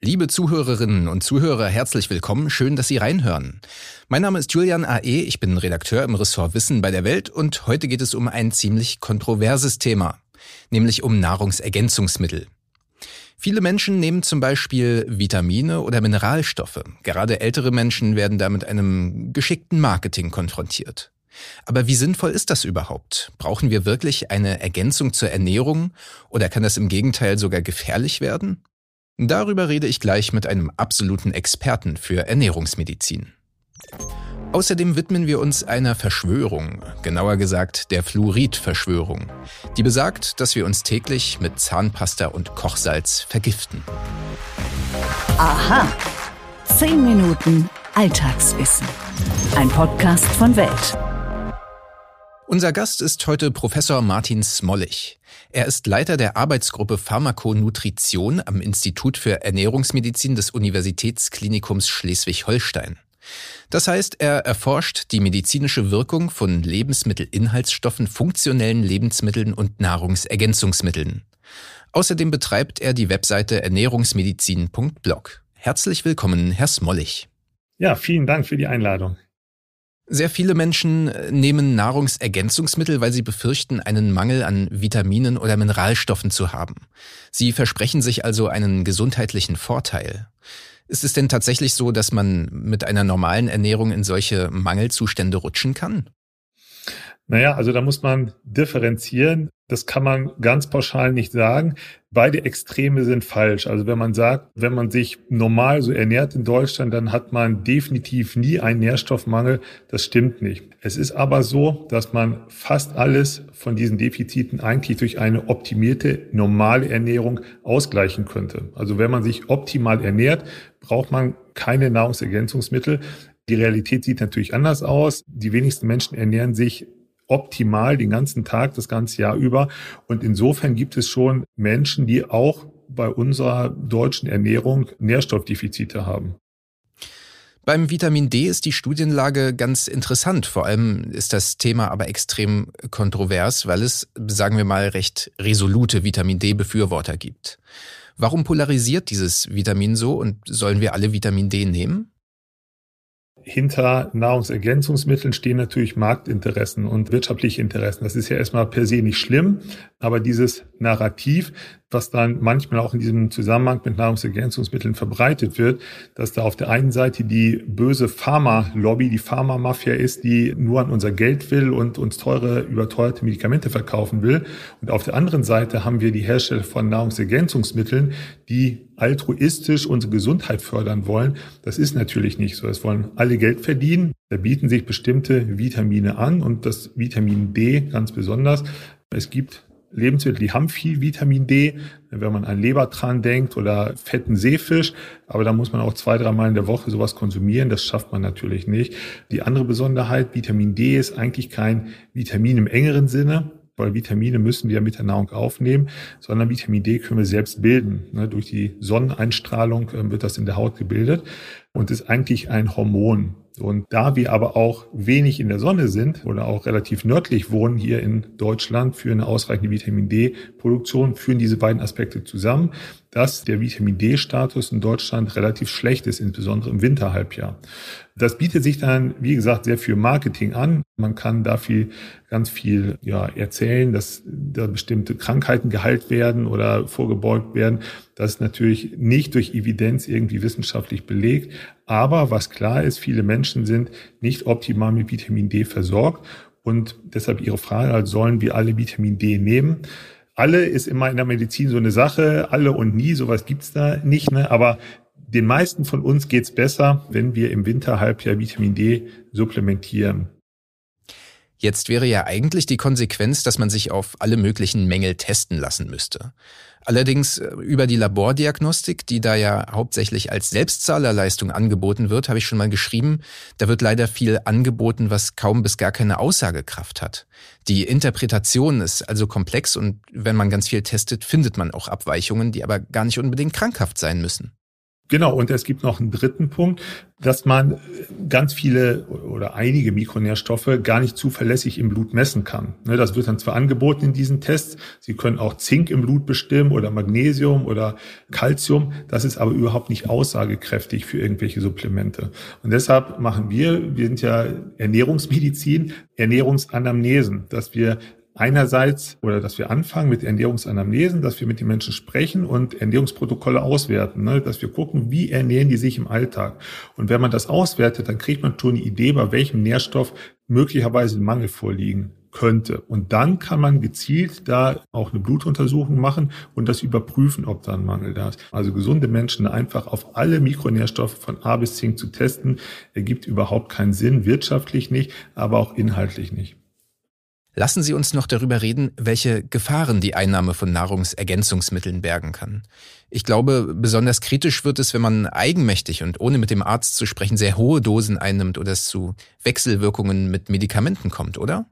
Liebe Zuhörerinnen und Zuhörer, herzlich willkommen. Schön, dass Sie reinhören. Mein Name ist Julian A.E., ich bin Redakteur im Ressort Wissen bei der Welt und heute geht es um ein ziemlich kontroverses Thema, nämlich um Nahrungsergänzungsmittel. Viele Menschen nehmen zum Beispiel Vitamine oder Mineralstoffe. Gerade ältere Menschen werden da mit einem geschickten Marketing konfrontiert. Aber wie sinnvoll ist das überhaupt? Brauchen wir wirklich eine Ergänzung zur Ernährung oder kann das im Gegenteil sogar gefährlich werden? Darüber rede ich gleich mit einem absoluten Experten für Ernährungsmedizin. Außerdem widmen wir uns einer Verschwörung, genauer gesagt der Fluorid-Verschwörung, die besagt, dass wir uns täglich mit Zahnpasta und Kochsalz vergiften. Aha, 10 Minuten Alltagswissen. Ein Podcast von Welt. Unser Gast ist heute Professor Martin Smollig. Er ist Leiter der Arbeitsgruppe Pharmakonutrition am Institut für Ernährungsmedizin des Universitätsklinikums Schleswig-Holstein. Das heißt, er erforscht die medizinische Wirkung von Lebensmittelinhaltsstoffen, funktionellen Lebensmitteln und Nahrungsergänzungsmitteln. Außerdem betreibt er die Webseite ernährungsmedizin.blog. Herzlich willkommen, Herr Smollig. Ja, vielen Dank für die Einladung. Sehr viele Menschen nehmen Nahrungsergänzungsmittel, weil sie befürchten, einen Mangel an Vitaminen oder Mineralstoffen zu haben. Sie versprechen sich also einen gesundheitlichen Vorteil. Ist es denn tatsächlich so, dass man mit einer normalen Ernährung in solche Mangelzustände rutschen kann? Naja, also da muss man differenzieren. Das kann man ganz pauschal nicht sagen. Beide Extreme sind falsch. Also wenn man sagt, wenn man sich normal so ernährt in Deutschland, dann hat man definitiv nie einen Nährstoffmangel. Das stimmt nicht. Es ist aber so, dass man fast alles von diesen Defiziten eigentlich durch eine optimierte, normale Ernährung ausgleichen könnte. Also wenn man sich optimal ernährt, braucht man keine Nahrungsergänzungsmittel. Die Realität sieht natürlich anders aus. Die wenigsten Menschen ernähren sich optimal den ganzen Tag, das ganze Jahr über. Und insofern gibt es schon Menschen, die auch bei unserer deutschen Ernährung Nährstoffdefizite haben. Beim Vitamin D ist die Studienlage ganz interessant. Vor allem ist das Thema aber extrem kontrovers, weil es, sagen wir mal, recht resolute Vitamin D-Befürworter gibt. Warum polarisiert dieses Vitamin so und sollen wir alle Vitamin D nehmen? Hinter Nahrungsergänzungsmitteln stehen natürlich Marktinteressen und wirtschaftliche Interessen. Das ist ja erstmal per se nicht schlimm, aber dieses Narrativ, was dann manchmal auch in diesem Zusammenhang mit Nahrungsergänzungsmitteln verbreitet wird, dass da auf der einen Seite die böse Pharma-Lobby, die Pharma-Mafia ist, die nur an unser Geld will und uns teure, überteuerte Medikamente verkaufen will. Und auf der anderen Seite haben wir die Hersteller von Nahrungsergänzungsmitteln, die altruistisch unsere Gesundheit fördern wollen. Das ist natürlich nicht so. Es wollen alle Geld verdienen. Da bieten sich bestimmte Vitamine an und das Vitamin D ganz besonders. Es gibt Lebensmittel, die haben viel Vitamin D, wenn man an Lebertran denkt oder fetten Seefisch. Aber da muss man auch 2-3 Mal in der Woche sowas konsumieren. Das schafft man natürlich nicht. Die andere Besonderheit, Vitamin D ist eigentlich kein Vitamin im engeren Sinne, weil Vitamine müssen wir mit der Nahrung aufnehmen, sondern Vitamin D können wir selbst bilden. Durch die Sonneneinstrahlung wird das in der Haut gebildet und ist eigentlich ein Hormon. Und da wir aber auch wenig in der Sonne sind oder auch relativ nördlich wohnen hier in Deutschland für eine ausreichende Vitamin D-Produktion, führen diese beiden Aspekte zusammen, dass der Vitamin D-Status in Deutschland relativ schlecht ist, insbesondere im Winterhalbjahr. Das bietet sich dann, wie gesagt, sehr viel Marketing an. Man kann dafür ganz viel erzählen, dass da bestimmte Krankheiten geheilt werden oder vorgebeugt werden. Das ist natürlich nicht durch Evidenz irgendwie wissenschaftlich belegt. Aber was klar ist, viele Menschen sind nicht optimal mit Vitamin D versorgt. Und deshalb Ihre Frage, also sollen wir alle Vitamin D nehmen? Alle ist immer in der Medizin so eine Sache, alle und nie, sowas gibt's da nicht, ne? Aber den meisten von uns geht's besser, wenn wir im Winterhalbjahr Vitamin D supplementieren. Jetzt wäre ja eigentlich die Konsequenz, dass man sich auf alle möglichen Mängel testen lassen müsste. Allerdings über die Labordiagnostik, die da ja hauptsächlich als Selbstzahlerleistung angeboten wird, habe ich schon mal geschrieben, da wird leider viel angeboten, was kaum bis gar keine Aussagekraft hat. Die Interpretation ist also komplex und wenn man ganz viel testet, findet man auch Abweichungen, die aber gar nicht unbedingt krankhaft sein müssen. Genau, und es gibt noch einen dritten Punkt, dass man ganz viele oder einige Mikronährstoffe gar nicht zuverlässig im Blut messen kann. Das wird dann zwar angeboten in diesen Tests, Sie können auch Zink im Blut bestimmen oder Magnesium oder Calcium, das ist aber überhaupt nicht aussagekräftig für irgendwelche Supplemente. Und deshalb machen wir sind ja Ernährungsmedizin, Ernährungsanamnesen, dass wir einerseits oder dass wir anfangen mit Ernährungsanamnesen, dass wir mit den Menschen sprechen und Ernährungsprotokolle auswerten, dass wir gucken, wie ernähren die sich im Alltag. Und wenn man das auswertet, dann kriegt man schon eine Idee, bei welchem Nährstoff möglicherweise ein Mangel vorliegen könnte. Und dann kann man gezielt da auch eine Blutuntersuchung machen und das überprüfen, ob da ein Mangel da ist. Also gesunde Menschen einfach auf alle Mikronährstoffe von A bis Z zu testen, ergibt überhaupt keinen Sinn, wirtschaftlich nicht, aber auch inhaltlich nicht. Lassen Sie uns noch darüber reden, welche Gefahren die Einnahme von Nahrungsergänzungsmitteln bergen kann. Ich glaube, besonders kritisch wird es, wenn man eigenmächtig und ohne mit dem Arzt zu sprechen sehr hohe Dosen einnimmt oder es zu Wechselwirkungen mit Medikamenten kommt, oder?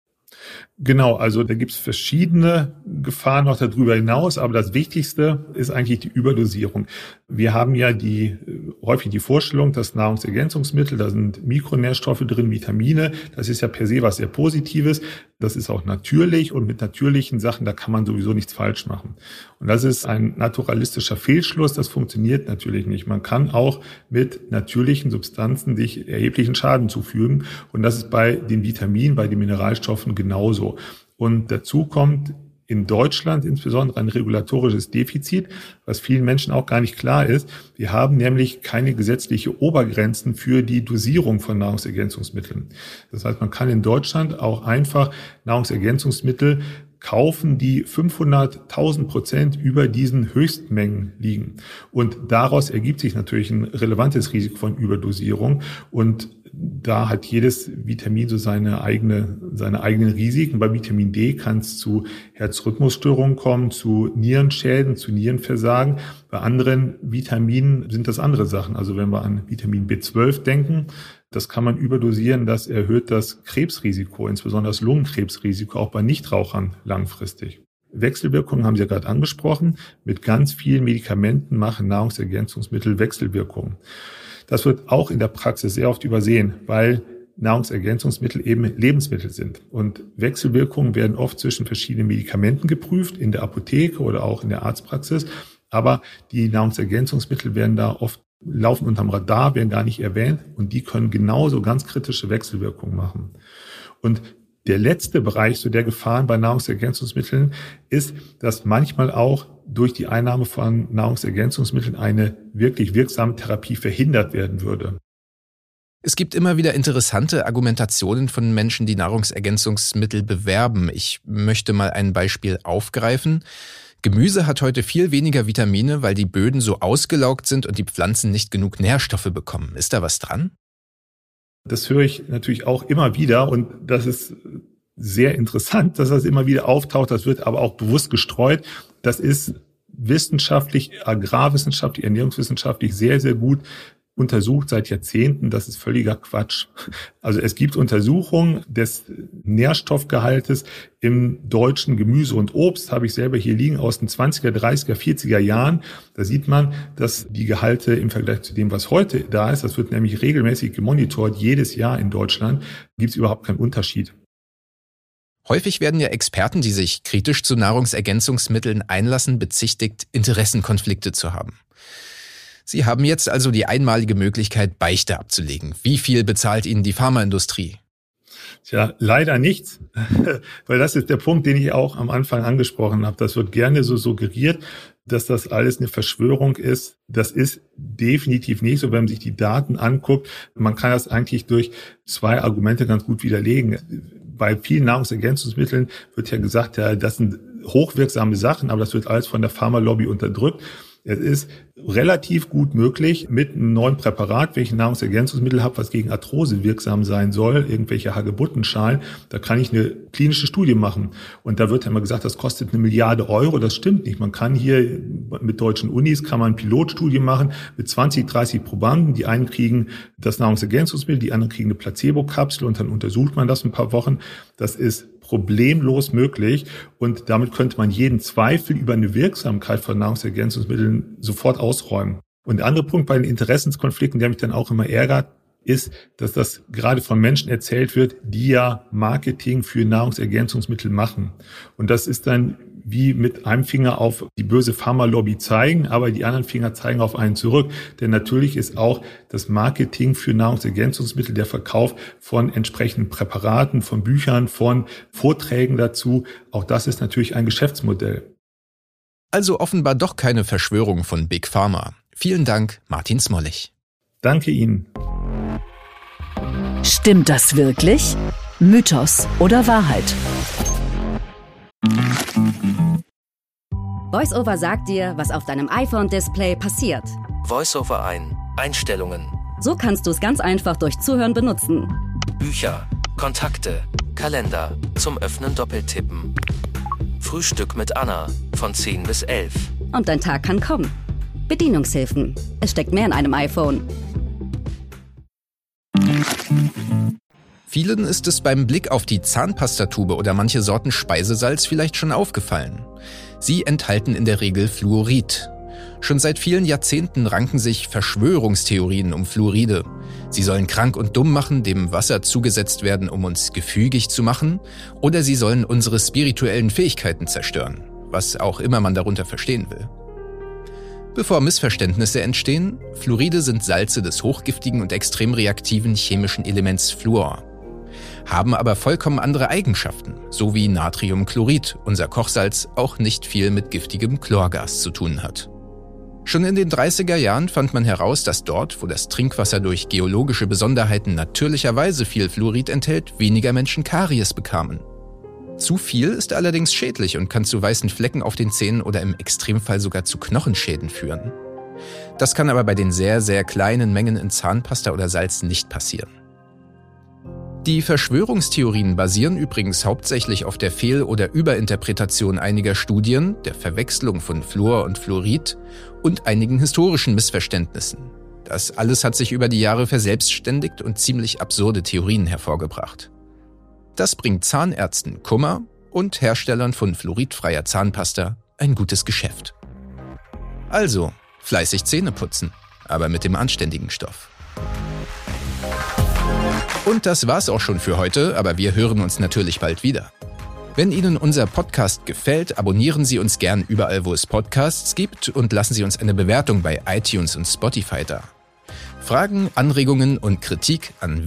Genau, also da gibt es verschiedene Gefahren noch darüber hinaus, aber das Wichtigste ist eigentlich die Überdosierung. Wir haben ja häufig die Vorstellung, dass Nahrungsergänzungsmittel, da sind Mikronährstoffe drin, Vitamine, das ist ja per se was sehr Positives, das ist auch natürlich und mit natürlichen Sachen, da kann man sowieso nichts falsch machen. Und das ist ein naturalistischer Fehlschluss, das funktioniert natürlich nicht. Man kann auch mit natürlichen Substanzen sich erheblichen Schaden zufügen und das ist bei den Vitaminen, bei den Mineralstoffen genauso. Und dazu kommt in Deutschland insbesondere ein regulatorisches Defizit, was vielen Menschen auch gar nicht klar ist. Wir haben nämlich keine gesetzliche Obergrenzen für die Dosierung von Nahrungsergänzungsmitteln. Das heißt, man kann in Deutschland auch einfach Nahrungsergänzungsmittel kaufen, die 500.000% über diesen Höchstmengen liegen. Und daraus ergibt sich natürlich ein relevantes Risiko von Überdosierung. Und da hat jedes Vitamin so seine eigenen Risiken. Bei Vitamin D kann es zu Herzrhythmusstörungen kommen, zu Nierenschäden, zu Nierenversagen. Bei anderen Vitaminen sind das andere Sachen. Also wenn wir an Vitamin B12 denken, das kann man überdosieren, das erhöht das Krebsrisiko, insbesondere das Lungenkrebsrisiko, auch bei Nichtrauchern langfristig. Wechselwirkungen haben Sie ja gerade angesprochen. Mit ganz vielen Medikamenten machen Nahrungsergänzungsmittel Wechselwirkungen. Das wird auch in der Praxis sehr oft übersehen, weil Nahrungsergänzungsmittel eben Lebensmittel sind. Und Wechselwirkungen werden oft zwischen verschiedenen Medikamenten geprüft, in der Apotheke oder auch in der Arztpraxis. Aber die Nahrungsergänzungsmittel werden da oft laufen unterm Radar, werden gar nicht erwähnt und die können genauso ganz kritische Wechselwirkungen machen. Und der letzte Bereich so der Gefahren bei Nahrungsergänzungsmitteln ist, dass manchmal auch durch die Einnahme von Nahrungsergänzungsmitteln eine wirklich wirksame Therapie verhindert werden würde. Es gibt immer wieder interessante Argumentationen von Menschen, die Nahrungsergänzungsmittel bewerben. Ich möchte mal ein Beispiel aufgreifen. Gemüse hat heute viel weniger Vitamine, weil die Böden so ausgelaugt sind und die Pflanzen nicht genug Nährstoffe bekommen. Ist da was dran? Das höre ich natürlich auch immer wieder und das ist sehr interessant, dass das immer wieder auftaucht. Das wird aber auch bewusst gestreut. Das ist wissenschaftlich, agrarwissenschaftlich, ernährungswissenschaftlich sehr, sehr gut untersucht seit Jahrzehnten. Das ist völliger Quatsch. Also es gibt Untersuchungen des Nährstoffgehaltes im deutschen Gemüse und Obst, habe ich selber hier liegen, aus den 20er, 30er, 40er Jahren. Da sieht man, dass die Gehalte im Vergleich zu dem, was heute da ist, das wird nämlich regelmäßig gemonitort, jedes Jahr in Deutschland, gibt es überhaupt keinen Unterschied. Häufig werden ja Experten, die sich kritisch zu Nahrungsergänzungsmitteln einlassen, bezichtigt, Interessenkonflikte zu haben. Sie haben jetzt also die einmalige Möglichkeit, Beichte abzulegen. Wie viel bezahlt Ihnen die Pharmaindustrie? Tja, leider nichts, weil das ist der Punkt, den ich auch am Anfang angesprochen habe. Das wird gerne so suggeriert, dass das alles eine Verschwörung ist. Das ist definitiv nicht so, wenn man sich die Daten anguckt. Man kann das eigentlich durch zwei Argumente ganz gut widerlegen. Bei vielen Nahrungsergänzungsmitteln wird ja gesagt, ja, das sind hochwirksame Sachen, aber das wird alles von der Pharmalobby unterdrückt. Es ist relativ gut möglich, mit einem neuen Präparat, wenn ich ein Nahrungsergänzungsmittel habe, was gegen Arthrose wirksam sein soll, irgendwelche Hagebuttenschalen, da kann ich eine klinische Studie machen. Und da wird ja immer gesagt, das kostet 1 Milliarde Euro. Das stimmt nicht. Man kann hier mit deutschen Unis kann man Pilotstudie machen mit 20, 30 Probanden. Die einen kriegen das Nahrungsergänzungsmittel, die anderen kriegen eine Placebo-Kapsel und dann untersucht man das ein paar Wochen. Das ist problemlos möglich und damit könnte man jeden Zweifel über eine Wirksamkeit von Nahrungsergänzungsmitteln sofort ausräumen. Und der andere Punkt bei den Interessenskonflikten, der mich dann auch immer ärgert, ist, dass das gerade von Menschen erzählt wird, die ja Marketing für Nahrungsergänzungsmittel machen. Und das ist dann wie mit einem Finger auf die böse Pharmalobby zeigen, aber die anderen Finger zeigen auf einen zurück. Denn natürlich ist auch das Marketing für Nahrungsergänzungsmittel, der Verkauf von entsprechenden Präparaten, von Büchern, von Vorträgen dazu, auch das ist natürlich ein Geschäftsmodell. Also offenbar doch keine Verschwörung von Big Pharma. Vielen Dank, Martin Smollig. Danke Ihnen. Stimmt das wirklich? Mythos oder Wahrheit? VoiceOver sagt dir, was auf deinem iPhone-Display passiert. VoiceOver ein. Einstellungen. So kannst du es ganz einfach durch Zuhören benutzen. Bücher. Kontakte. Kalender. Zum Öffnen doppeltippen. Frühstück mit Anna. Von 10 bis 11. Und dein Tag kann kommen. Bedienungshilfen. Es steckt mehr in einem iPhone. Vielen ist es beim Blick auf die Zahnpastatube oder manche Sorten Speisesalz vielleicht schon aufgefallen. Sie enthalten in der Regel Fluorid. Schon seit vielen Jahrzehnten ranken sich Verschwörungstheorien um Fluoride. Sie sollen krank und dumm machen, dem Wasser zugesetzt werden, um uns gefügig zu machen, oder sie sollen unsere spirituellen Fähigkeiten zerstören, was auch immer man darunter verstehen will. Bevor Missverständnisse entstehen, Fluoride sind Salze des hochgiftigen und extrem reaktiven chemischen Elements Fluor, haben aber vollkommen andere Eigenschaften, so wie Natriumchlorid, unser Kochsalz, auch nicht viel mit giftigem Chlorgas zu tun hat. Schon in den 30er Jahren fand man heraus, dass dort, wo das Trinkwasser durch geologische Besonderheiten natürlicherweise viel Fluorid enthält, weniger Menschen Karies bekamen. Zu viel ist allerdings schädlich und kann zu weißen Flecken auf den Zähnen oder im Extremfall sogar zu Knochenschäden führen. Das kann aber bei den sehr, sehr kleinen Mengen in Zahnpasta oder Salz nicht passieren. Die Verschwörungstheorien basieren übrigens hauptsächlich auf der Fehl- oder Überinterpretation einiger Studien, der Verwechslung von Fluor und Fluorid und einigen historischen Missverständnissen. Das alles hat sich über die Jahre verselbstständigt und ziemlich absurde Theorien hervorgebracht. Das bringt Zahnärzten Kummer und Herstellern von fluoridfreier Zahnpasta ein gutes Geschäft. Also, fleißig Zähne putzen, aber mit dem anständigen Stoff. Und das war's auch schon für heute, aber wir hören uns natürlich bald wieder. Wenn Ihnen unser Podcast gefällt, abonnieren Sie uns gern überall, wo es Podcasts gibt und lassen Sie uns eine Bewertung bei iTunes und Spotify da. Fragen, Anregungen und Kritik an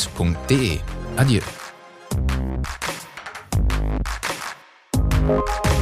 wissen@welt.de. Adieu.